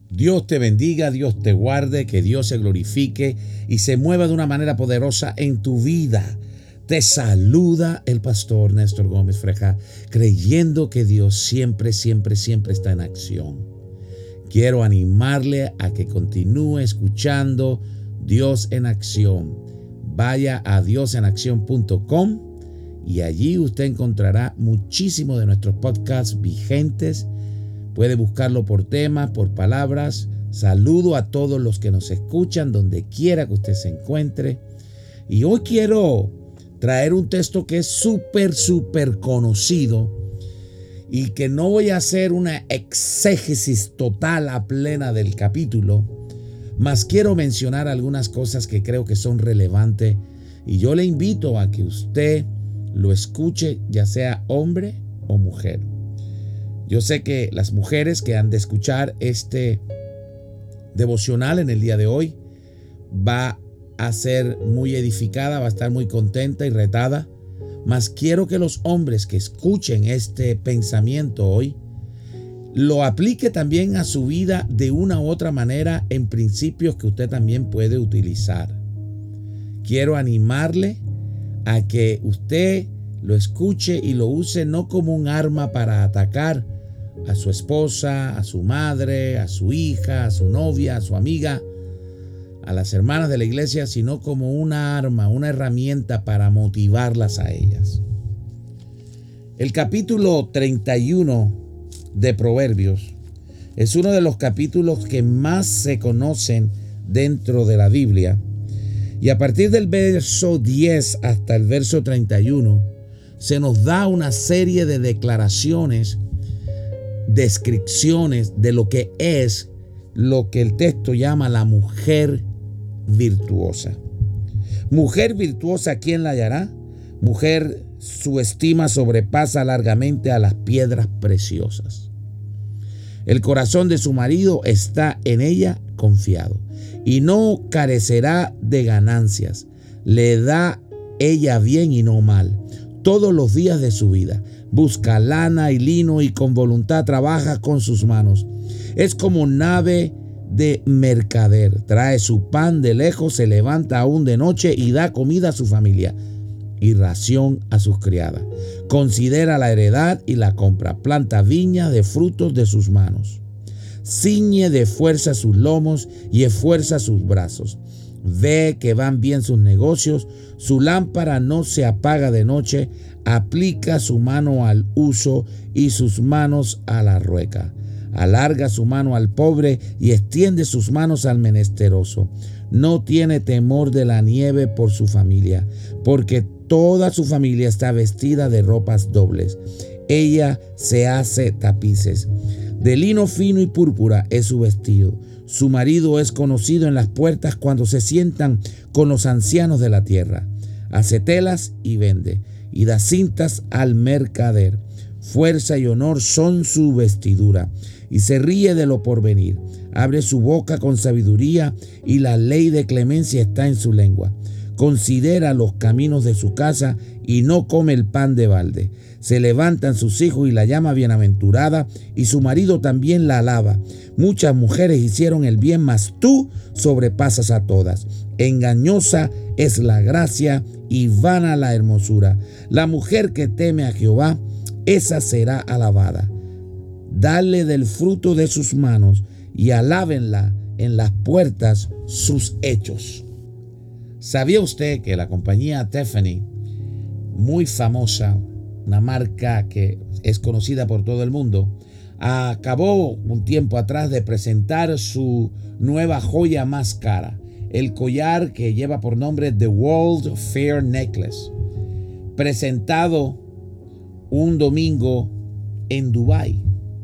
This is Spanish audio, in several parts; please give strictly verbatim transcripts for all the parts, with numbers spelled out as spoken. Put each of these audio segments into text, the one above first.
Dios te bendiga, Dios te guarde, que Dios se glorifique y se mueva de una manera poderosa en tu vida. Te saluda el pastor Néstor Gómez Frejá, creyendo que Dios siempre, siempre, siempre está en acción. Quiero animarle a que continúe escuchando Dios en Acción. Vaya a dios en acción punto com y allí usted encontrará muchísimos de nuestros podcasts vigentes. Puede buscarlo por temas, por palabras. Saludo a todos los que nos escuchan donde quiera que usted se encuentre. Y hoy quiero traer un texto que es súper, súper conocido y que no voy a hacer una exégesis total a plena del capítulo, mas quiero mencionar algunas cosas que creo que son relevantes y yo le invito a que usted lo escuche, ya sea hombre o mujer. Yo sé que las mujeres que han de escuchar este devocional en el día de hoy va a ser muy edificada, va a estar muy contenta y retada, mas quiero que los hombres que escuchen este pensamiento hoy lo aplique también a su vida de una u otra manera en principios que usted también puede utilizar. Quiero animarle a que usted lo escuche y lo use no como un arma para atacar a su esposa, a su madre, a su hija, a su novia, a su amiga, a las hermanas de la iglesia, sino como una arma, una herramienta para motivarlas a ellas. El capítulo treinta y uno de Proverbios es uno de los capítulos que más se conocen dentro de la Biblia. Y a partir del verso diez hasta el verso treinta y uno se nos da una serie de declaraciones, descripciones de lo que es lo que el texto llama la mujer virtuosa. Mujer virtuosa, ¿quién la hallará? Mujer, su estima sobrepasa largamente a las piedras preciosas. El corazón de su marido está en ella confiado y no carecerá de ganancias. Le da ella bien y no mal todos los días de su vida. Busca lana y lino y con voluntad trabaja con sus manos. Es como nave de mercader. Trae su pan de lejos, se levanta aún de noche y da comida a su familia y ración a sus criadas. Considera la heredad y la compra. Planta viña de frutos de sus manos. Ciñe de fuerza sus lomos y esfuerza sus brazos. Ve que van bien sus negocios, su lámpara no se apaga de noche, aplica su mano al uso y sus manos a la rueca. Alarga su mano al pobre y extiende sus manos al menesteroso. No tiene temor de la nieve por su familia, porque toda su familia está vestida de ropas dobles. Ella se hace tapices. De lino fino y púrpura es su vestido. Su marido es conocido en las puertas cuando se sientan con los ancianos de la tierra. Hace telas y vende, y da cintas al mercader. Fuerza y honor son su vestidura, y se ríe de lo porvenir. Abre su boca con sabiduría, y la ley de clemencia está en su lengua. Considera los caminos de su casa, y no come el pan de balde. Se levantan sus hijos y la llama bienaventurada, y su marido también la alaba. Muchas mujeres hicieron el bien, mas tú sobrepasas a todas. Engañosa es la gracia y vana la hermosura. La mujer que teme a Jehová, esa será alabada. Dale del fruto de sus manos y alábenla en las puertas sus hechos. ¿Sabía usted que la compañía Tiffany, muy famosa, una marca que es conocida por todo el mundo, acabó un tiempo atrás de presentar su nueva joya más cara, el collar que lleva por nombre The World Fair Necklace, presentado un domingo en Dubái?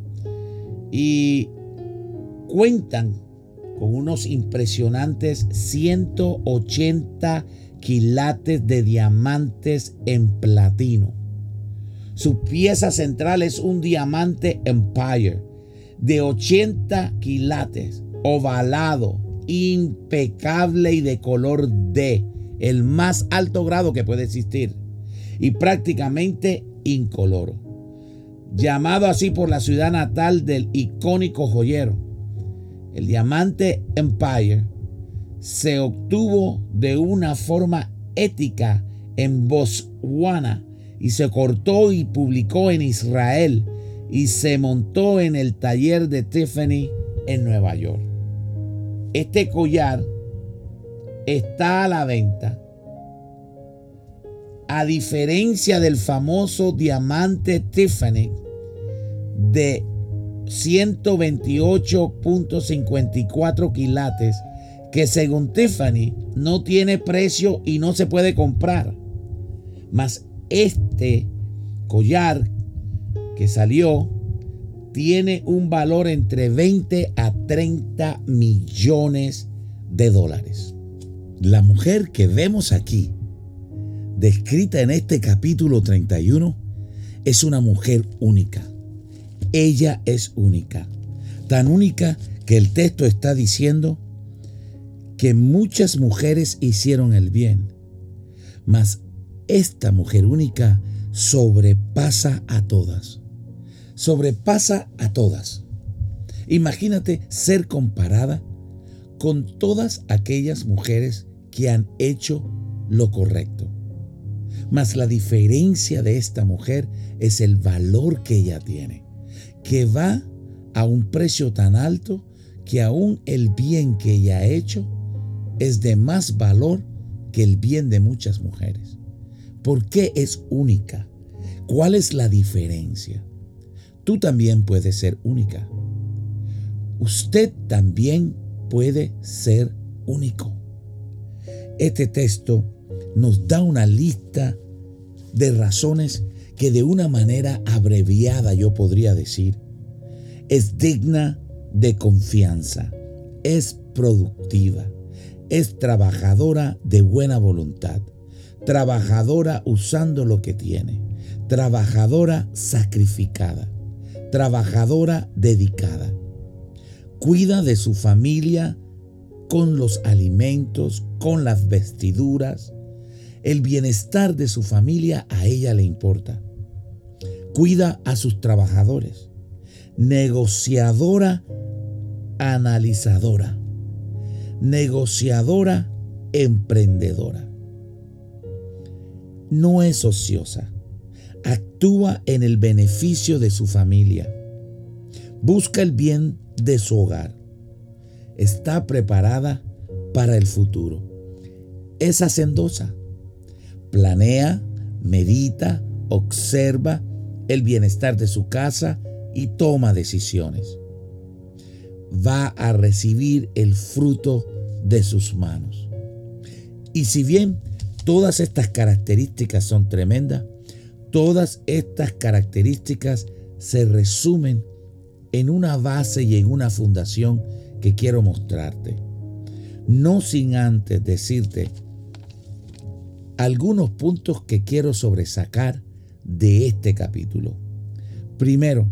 Y cuentan con unos impresionantes ciento ochenta quilates de diamantes en platino. Su pieza central es un diamante Empire de ochenta quilates, ovalado, impecable y de color D, el más alto grado que puede existir, y prácticamente incoloro. Llamado así por la ciudad natal del icónico joyero, El diamante Empire se obtuvo de una forma ética en Botswana y se cortó y publicó en Israel y se montó en el taller de Tiffany en Nueva York. Este collar está a la venta. A diferencia del famoso diamante Tiffany de ciento veintiocho punto cincuenta y cuatro quilates, que según Tiffany no tiene precio y no se puede comprar. Mas este collar que salió tiene un valor entre veinte a treinta millones de dólares. La mujer que vemos aquí, descrita en este capítulo treinta y uno, es una mujer única. Ella es única. Tan única que el texto está diciendo que muchas mujeres hicieron el bien, mas esta mujer única sobrepasa a todas. Sobrepasa a todas. Imagínate ser comparada con todas aquellas mujeres que han hecho lo correcto. Mas la diferencia de esta mujer es el valor que ella tiene, que va a un precio tan alto que aún el bien que ella ha hecho es de más valor que el bien de muchas mujeres. ¿Por qué es única? ¿Cuál es la diferencia? Tú también puedes ser única. Usted también puede ser único. Este texto nos da una lista de razones que de una manera abreviada yo podría decir, es digna de confianza, es productiva, es trabajadora de buena voluntad, trabajadora usando lo que tiene, trabajadora sacrificada, trabajadora dedicada. Cuida de su familia con los alimentos, con las vestiduras. El bienestar de su familia a ella le importa. Cuida a sus trabajadores. Negociadora, analizadora. Negociadora, emprendedora. No es ociosa. Actúa en el beneficio de su familia. Busca el bien de su hogar. Está preparada para el futuro. Es hacendosa. Planea, medita, observa el bienestar de su casa y toma decisiones. Va a recibir el fruto de sus manos. Y si bien todas estas características son tremendas, todas estas características se resumen en una base y en una fundación que quiero mostrarte. No sin antes decirte algunos puntos que quiero sobresacar de este capítulo. Primero,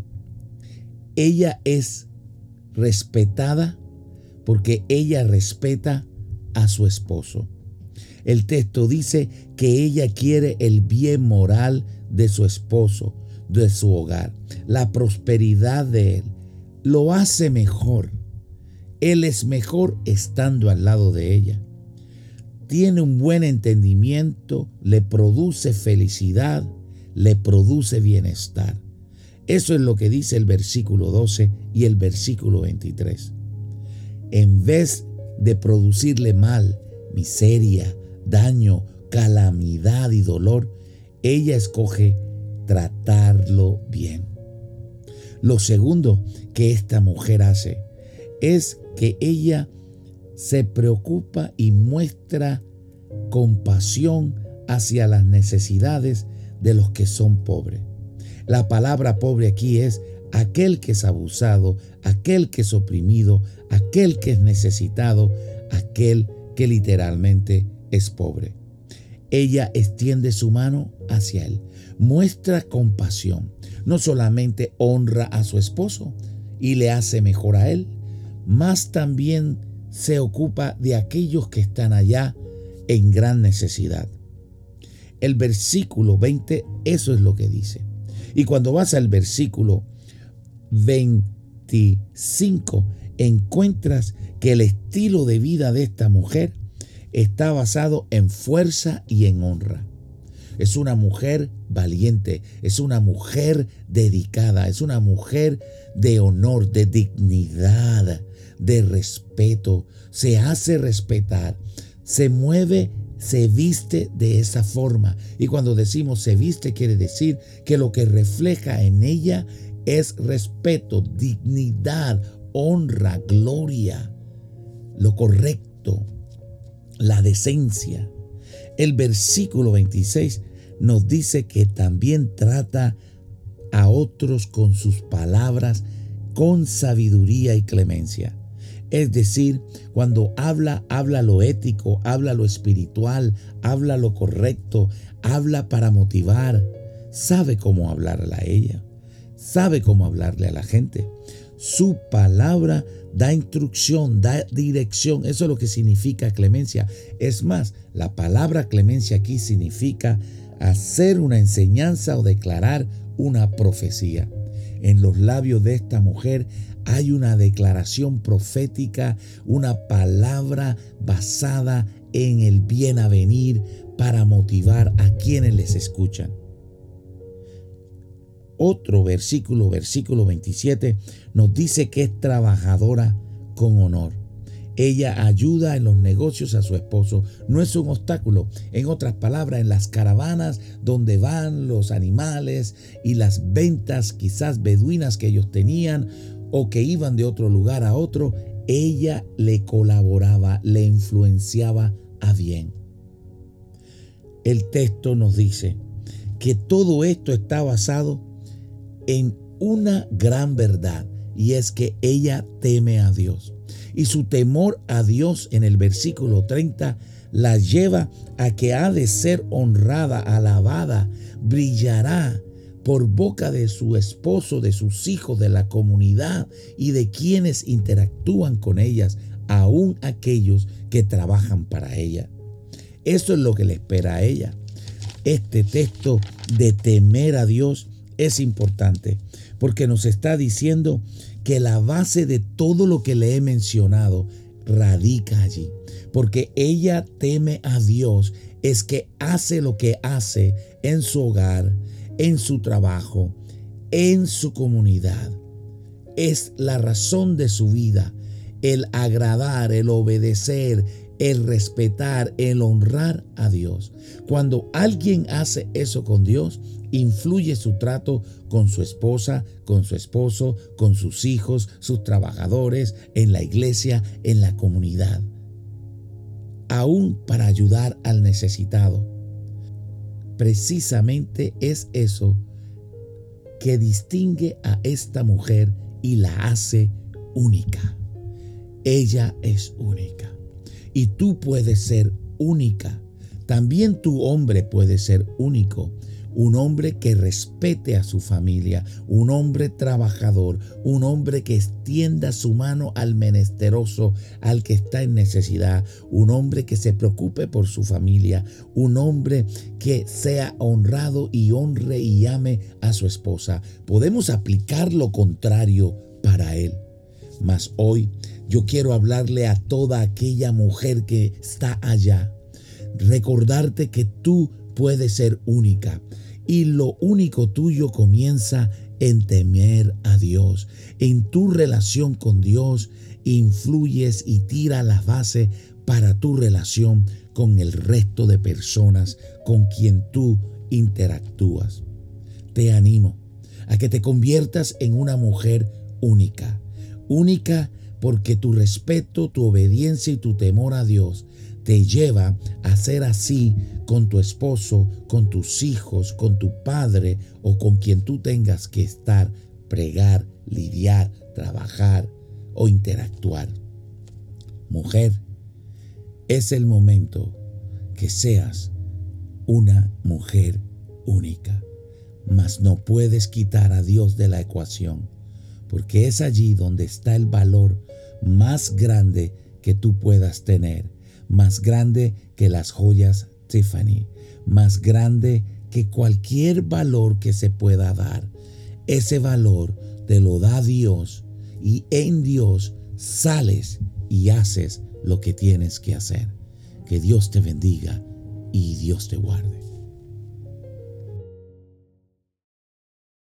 ella es respetada porque ella respeta a su esposo. El texto dice que ella quiere el bien moral de su esposo, de su hogar, la prosperidad de él. Lo hace mejor. Él es mejor estando al lado de ella. Tiene un buen entendimiento, le produce felicidad, le produce bienestar. Eso es lo que dice el versículo doce y el versículo veintitrés. En vez de producirle mal, miseria, daño, calamidad y dolor, ella escoge tratarlo bien. Lo segundo que esta mujer hace es que ella se preocupa y muestra compasión hacia las necesidades de los que son pobres. La palabra pobre aquí es aquel que es abusado, aquel que es oprimido, aquel que es necesitado, aquel que literalmente es pobre. Ella extiende su mano hacia él, muestra compasión, no solamente honra a su esposo y le hace mejor a él, más también se ocupa de aquellos que están allá en gran necesidad. El versículo veinte, eso es lo que dice. Y cuando vas al versículo veinticinco, encuentras que el estilo de vida de esta mujer está basado en fuerza y en honra. Es una mujer valiente, es una mujer dedicada, es una mujer de honor, de dignidad, de respeto. Se hace respetar, se mueve, se viste de esa forma. Y cuando decimos se viste, quiere decir que lo que refleja en ella es respeto, dignidad, honra, gloria, lo correcto, la decencia. El versículo veintiséis nos dice que también trata a otros con sus palabras, con sabiduría y clemencia. Es decir, cuando habla, habla lo ético, habla lo espiritual, habla lo correcto, habla para motivar. Sabe cómo hablarle a ella, sabe cómo hablarle a la gente. Su palabra da instrucción, da dirección. Eso es lo que significa clemencia. Es más, la palabra clemencia aquí significa hacer una enseñanza o declarar una profecía. En los labios de esta mujer hay una declaración profética, una palabra basada en el bien avenir para motivar a quienes les escuchan. Otro versículo, versículo veintisiete, nos dice que es trabajadora con honor. Ella ayuda en los negocios a su esposo, no es un obstáculo. En otras palabras, en las caravanas donde van los animales y las ventas quizás beduinas que ellos tenían o que iban de otro lugar a otro, ella le colaboraba, le influenciaba a bien. El texto nos dice que todo esto está basado en una gran verdad, y es que ella teme a Dios. Y su temor a Dios en el versículo treinta la lleva a que ha de ser honrada, alabada, brillará por boca de su esposo, de sus hijos, de la comunidad y de quienes interactúan con ellas, aún aquellos que trabajan para ella. Eso es lo que le espera a ella. Este texto de temer a Dios es importante porque nos está diciendo que la base de todo lo que le he mencionado radica allí. Porque ella teme a Dios es que hace lo que hace en su hogar, en su trabajo, en su comunidad. Es la razón de su vida, el agradar, el obedecer, el respetar, el honrar a Dios. Cuando alguien hace eso con Dios, influye su trato con su esposa, con su esposo, con sus hijos, sus trabajadores, en la iglesia, en la comunidad, aún para ayudar al necesitado. Precisamente es eso que distingue a esta mujer y la hace única. Ella es única. Y tú puedes ser única. También tu hombre puede ser único. Un hombre que respete a su familia, un hombre trabajador, un hombre que extienda su mano al menesteroso, al que está en necesidad, un hombre que se preocupe por su familia, un hombre que sea honrado y honre y ame a su esposa. Podemos aplicar lo contrario para él. Mas hoy yo quiero hablarle a toda aquella mujer que está allá. Recordarte que tú puedes ser única. Y lo único tuyo comienza en temer a Dios. En tu relación con Dios influyes y tira la base para tu relación con el resto de personas con quien tú interactúas. Te animo a que te conviertas en una mujer única. Única porque tu respeto, tu obediencia y tu temor a Dios te lleva a ser así con tu esposo, con tus hijos, con tu padre o con quien tú tengas que estar, pregar, lidiar, trabajar o interactuar. Mujer, es el momento que seas una mujer única, mas no puedes quitar a Dios de la ecuación, porque es allí donde está el valor más grande que tú puedas tener. Más grande que las joyas Tiffany, más grande que cualquier valor que se pueda dar. Ese valor te lo da Dios y en Dios sales y haces lo que tienes que hacer. Que Dios te bendiga y Dios te guarde.